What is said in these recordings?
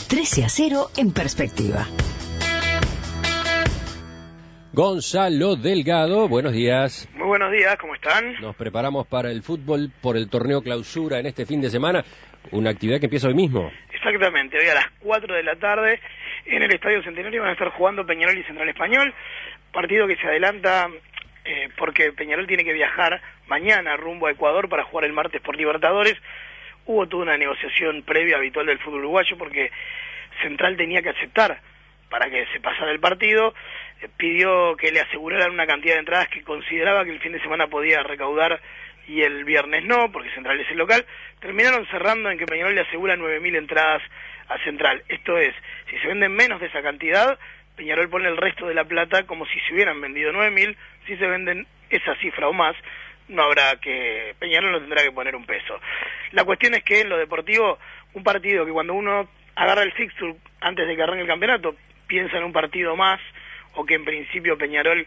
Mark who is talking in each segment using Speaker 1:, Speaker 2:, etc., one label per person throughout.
Speaker 1: 13-0 en perspectiva.
Speaker 2: Gonzalo Delgado, buenos días.
Speaker 3: Muy buenos días, ¿cómo están?
Speaker 2: Nos preparamos para el fútbol por el torneo clausura en este fin de semana, una actividad que empieza hoy mismo.
Speaker 3: Exactamente, hoy a las 4 de la tarde en el Estadio Centenario van a estar jugando Peñarol y Central Español, partido que se adelanta porque Peñarol tiene que viajar mañana rumbo a Ecuador para jugar el martes por Libertadores. Hubo toda una negociación previa habitual del fútbol uruguayo porque Central tenía que aceptar para que se pasara el partido, pidió que le aseguraran una cantidad de entradas que consideraba que el fin de semana podía recaudar y el viernes no, porque Central es el local. Terminaron cerrando en que Peñarol le asegura 9.000 entradas a Central. Esto es, si se venden menos de esa cantidad, Peñarol pone el resto de la plata como si se hubieran vendido 9.000, si se venden esa cifra o más, no habrá que, Peñarol no tendrá que poner un peso. La cuestión es que en lo deportivo, un partido que cuando uno agarra el fixture antes de que arranque el campeonato, piensa en un partido más, o que en principio Peñarol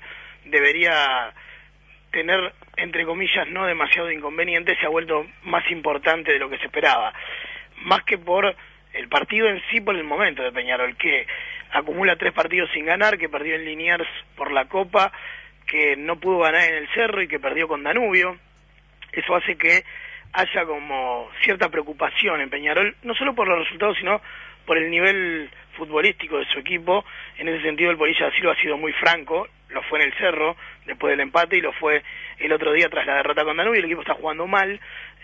Speaker 3: debería tener, entre comillas, no demasiado inconveniente, se ha vuelto más importante de lo que se esperaba. Más que por el partido en sí, por el momento de Peñarol, que acumula 3 partidos sin ganar, que perdió en Liniers por la Copa, que no pudo ganar en el Cerro y que perdió con Danubio. Eso hace que haya como cierta preocupación en Peñarol, no solo por los resultados, sino por el nivel futbolístico de su equipo. En ese sentido el Polilla da Silva ha sido muy franco, lo fue en el Cerro después del empate y lo fue el otro día tras la derrota con Danubio. El equipo está jugando mal,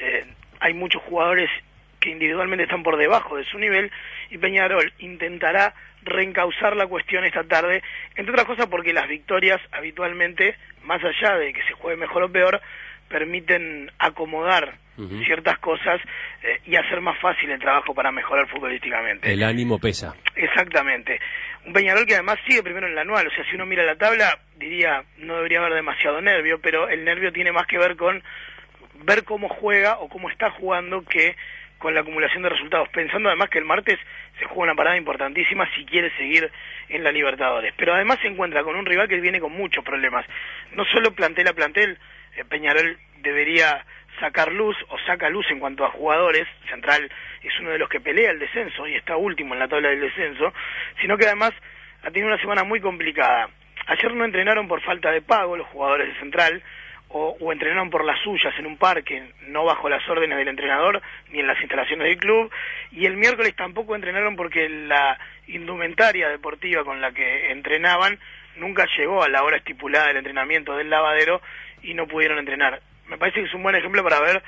Speaker 3: hay muchos jugadores que individualmente están por debajo de su nivel y Peñarol intentará reencauzar la cuestión esta tarde, entre otras cosas porque las victorias habitualmente, más allá de que se juegue mejor o peor, permiten acomodar ciertas cosas y hacer más fácil el trabajo para mejorar futbolísticamente.
Speaker 2: El ánimo pesa.
Speaker 3: Exactamente. Un Peñarol que además sigue primero en la anual, o sea, si uno mira la tabla, diría, no debería haber demasiado nervio, pero el nervio tiene más que ver con ver cómo juega o cómo está jugando que con la acumulación de resultados, pensando además que el martes se juega una parada importantísima si quiere seguir en la Libertadores, pero además se encuentra con un rival que viene con muchos problemas, no solo plantel a plantel. Peñarol debería sacar luz o saca luz en cuanto a jugadores, Central es uno de los que pelea el descenso y está último en la tabla del descenso, sino que además ha tenido una semana muy complicada. Ayer no entrenaron por falta de pago los jugadores de Central, o entrenaron por las suyas en un parque, no bajo las órdenes del entrenador ni en las instalaciones del club, y el miércoles tampoco entrenaron porque la indumentaria deportiva con la que entrenaban nunca llegó a la hora estipulada del entrenamiento del lavadero y no pudieron entrenar. Me parece que es un buen ejemplo para ver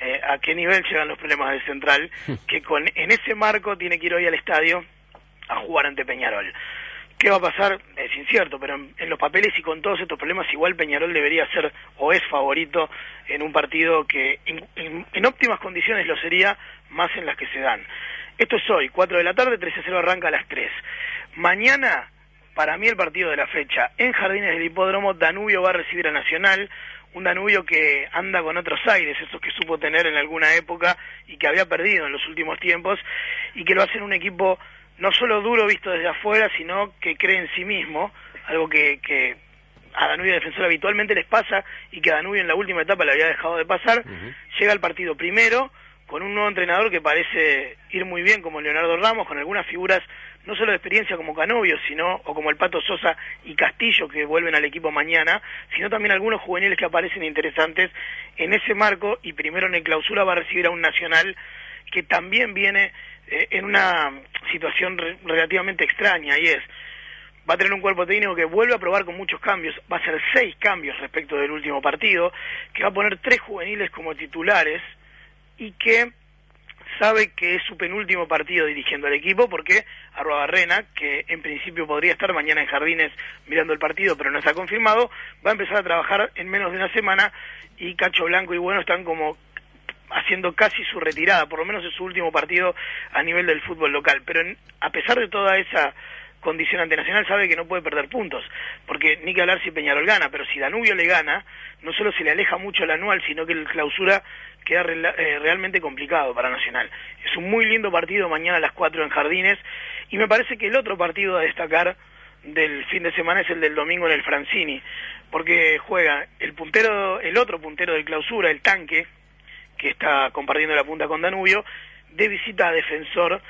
Speaker 3: a qué nivel llegan los problemas de Central, que en ese marco tiene que ir hoy al estadio a jugar ante Peñarol. ¿Qué va a pasar? Es incierto, pero en los papeles y con todos estos problemas igual Peñarol debería ser o es favorito en un partido que en óptimas condiciones lo sería, más en las que se dan. Esto es hoy, 4 de la tarde, 13-0 arranca a las 3. Mañana, para mí el partido de la fecha, en Jardines del Hipódromo, Danubio va a recibir a Nacional, un Danubio que anda con otros aires, esos que supo tener en alguna época y que había perdido en los últimos tiempos, y que lo hace en un equipo no solo duro visto desde afuera, sino que cree en sí mismo, algo que a Danubio Defensor habitualmente les pasa y que a Danubio en la última etapa le había dejado de pasar. Llega al partido primero con un nuevo entrenador que parece ir muy bien, como Leonardo Ramos, con algunas figuras no solo de experiencia como Canovio, o como el Pato Sosa y Castillo, que vuelven al equipo mañana, sino también algunos juveniles que aparecen interesantes en ese marco, y primero en el clausura va a recibir a un Nacional que también viene en una situación relativamente extraña, y va a tener un cuerpo técnico que vuelve a probar con muchos cambios, va a hacer 6 cambios respecto del último partido, que va a poner 3 juveniles como titulares, y que sabe que es su penúltimo partido dirigiendo al equipo, porque Arruabarrena, que en principio podría estar mañana en Jardines mirando el partido, pero no está confirmado, va a empezar a trabajar en menos de una semana, y Cacho Blanco y Bueno están como haciendo casi su retirada, por lo menos es su último partido a nivel del fútbol local, pero a pesar de toda esa condición ante Nacional sabe que no puede perder puntos, porque ni que hablar si Peñarol gana, pero si Danubio le gana, no solo se le aleja mucho el anual, sino que el clausura queda realmente complicado para Nacional. Es un muy lindo partido mañana a las 4 en Jardines, y me parece que el otro partido a destacar del fin de semana es el del domingo en el Francini, porque juega el otro puntero del clausura, el Tanque, que está compartiendo la punta con Danubio, de visita a Defensor,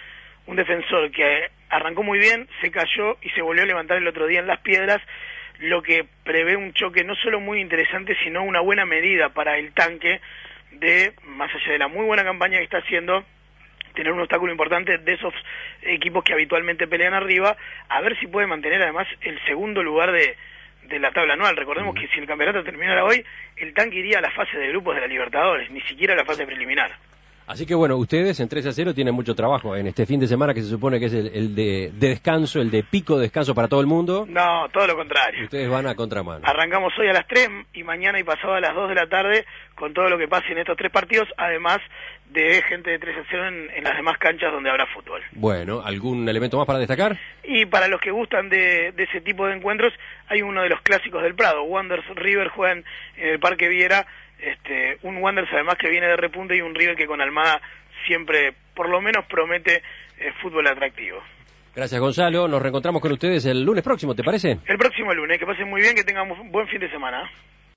Speaker 3: un Defensor que arrancó muy bien, se cayó y se volvió a levantar el otro día en Las Piedras, lo que prevé un choque no solo muy interesante, sino una buena medida para el Tanque de, más allá de la muy buena campaña que está haciendo, tener un obstáculo importante de esos equipos que habitualmente pelean arriba, a ver si puede mantener además el segundo lugar de la tabla anual. Recordemos que si el campeonato terminara hoy, el Tanque iría a la fase de grupos de la Libertadores, ni siquiera a la fase preliminar.
Speaker 2: Así que bueno, ustedes en 3-0 tienen mucho trabajo en este fin de semana que se supone que es el de descanso, el de pico de descanso para todo el mundo.
Speaker 3: No, todo lo contrario.
Speaker 2: Ustedes van a contramano.
Speaker 3: Arrancamos hoy a las 3 y mañana y pasado a las 2 de la tarde con todo lo que pase en estos 3 partidos, además de gente de 3-0 en las demás canchas donde habrá fútbol.
Speaker 2: Bueno, ¿algún elemento más para destacar?
Speaker 3: Y para los que gustan de ese tipo de encuentros, hay uno de los clásicos del Prado. Wanderers River juegan en el Parque Viera. Un Wanderers además que viene de repunte y un River que con Almada siempre, por lo menos, promete fútbol atractivo.
Speaker 2: Gracias, Gonzalo. Nos reencontramos con ustedes el lunes próximo, ¿te parece?
Speaker 3: El próximo lunes. Que pasen muy bien, que tengan un buen fin de semana.